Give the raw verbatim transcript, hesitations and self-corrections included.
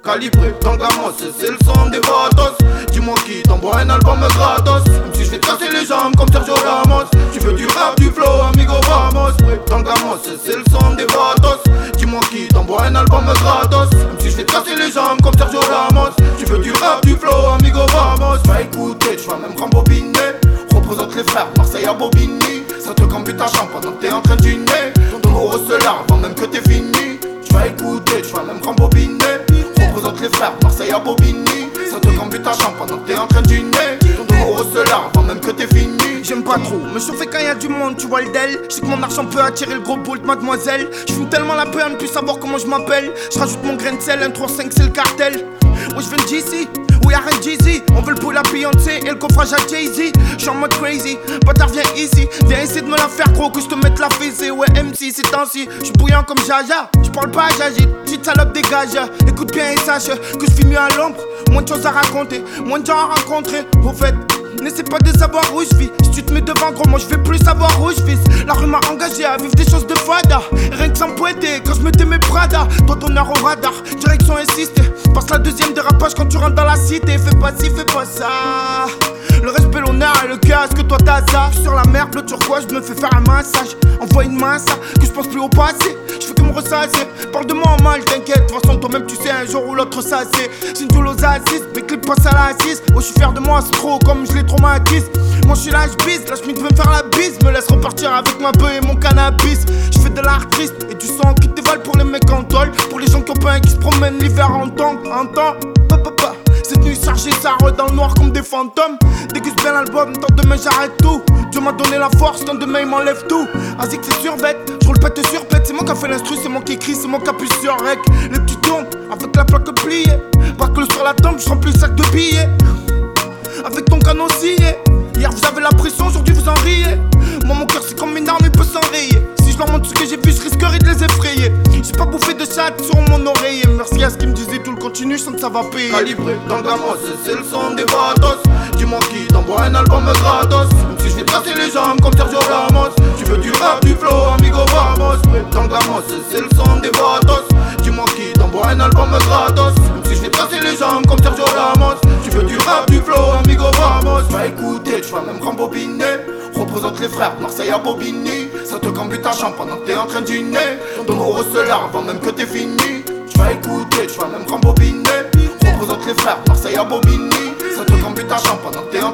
Calibré dans le gamos, c'est le son des vatos. Dis-moi qui t'envoie un album gratos. Même si je vais te casser les jambes comme Sergio Ramos. Tu veux du rap, du flow, amigo vamos. Dans le gamos, c'est le son des vatos. Dis-moi qui t'envoie un album gratos. Même si je vais te casser les jambes comme Sergio Ramos. Tu veux du rap, du flow, amigo vamos. Va écouter, tu vas même rembobiner. Représente les frères, Marseille à Bobigny. Ça te cambie ta chambre pendant que t'es en train de dîner. Ton euro se lave avant même que t'es fini. Tu vas écouter, tu vas même rembobiner. Représente les frères, Marseille à Bobigny. Ça te cambie ta chambre pendant que t'es en train de dîner. Ton euro se lave avant même que t'es fini. J'aime pas trop me chauffer quand y'a du monde, tu vois le del. Je sais que mon argent peut attirer le gros bolt, mademoiselle. Je fume tellement la peur à ne plus savoir comment je m'appelle. Je rajoute mon grain de sel, un trois cinq c'est le cartel. Ouais je veux le G C, oui arrête Jeezy. On veut le pull à Beyoncé et le coffrage à Jay-Z. J'suis en mode crazy, bâtard viens ici. Viens essayer de me la faire gros que je te mette la fessée. Ouais M C c'est temps-ci, j'suis bouillant comme Jaja. J'parle pas, j'agite, petite salope dégage. Écoute bien et sache que je vis mieux à l'ombre. Moins de choses à raconter, moins de gens à rencontrer. Au fait, n'essaie pas de savoir où je vis. Si tu te mets devant gros, moi je vais plus savoir où je vis. La rue m'a engagé à vivre des choses de fada. Rien que sans pointer, quand je mettais mes Prada. Toi ton heure au radar, direction insistée. Passe la deuxième dérapage quand tu rentres dans la cité. Fais pas ci, fais pas ça. Le respect, l'honneur et le casque, toi t'as ça. J'suis sur la mer, bleu turquoise, je me fais faire un massage. Envoie une main ça, que je pense plus au passé. Je fais que me ressasser, parle de moi en mal, t'inquiète. De toute façon toi-même tu sais un jour ou l'autre ça c'est. C'est une doule aux assises, mes clips passent à l'assise. Oh je suis fier de moi, c'est trop comme je les traumatise. Moi je suis là, je bise, la schmitt veut me faire la bise. Me laisse repartir avec ma bœuf et mon cannabis. Je fais de l'art triste et du sang qui dévale pour les mecs en tôle. Pour les gens qui ont pas un qui se promènent l'hiver en temps, en temps. Pa, pa, pa. Cette nuit chargée, ça rôde dans le noir comme des fantômes. Déguste bien l'album, tant demain j'arrête tout. Dieu m'a donné la force, tant demain il m'enlève tout. Azik c'est sur bête, je roule pète sur pète. C'est moi qui a fait l'instru, c'est moi qui écris, c'est moi qui appuie sur rec. Les petits tournent avec la plaque pliée. Pas que le sur la tombe, je remplis le sac de billets. Avec ton canon scié. Hier vous avez la pression, aujourd'hui vous en riez. Moi mon cœur c'est comme une arme, il peut s'enrayer. Si je leur montre ce que j'ai vu, je risquerais de les effrayer. J'ai pas bouffé de chat sur mon oreiller. Merci à ce qui me disait tout le continu, je sens que ça va payer. Calibré dans le gamos, c'est le son des vatos. Dis-moi qui t'envoie un album gratos. Même si je vais te casser les jambes comme Sergio Ramos. Tu veux du rap, du flow, amigo vamos. Dans le gamos, c'est le son des vatos. Dis-moi qui t'envoie un album gratos. Même si je vais te casser les jambes comme Sergio Ramos. Tu veux du rap, du flow, amigo vamos. Va écouter, tu vas même rembobiner. Représente les frères, Marseille à Bobigny. Ça te cambie ta chambre pendant que t'es en train de dîner. Ton euro se lave avant même que t'es fini. Tu vas écouter, tu vas même rembobiner. Représente les frères, Marseille à Bobigny. Ça te cambie ta chambre pendant que t'es en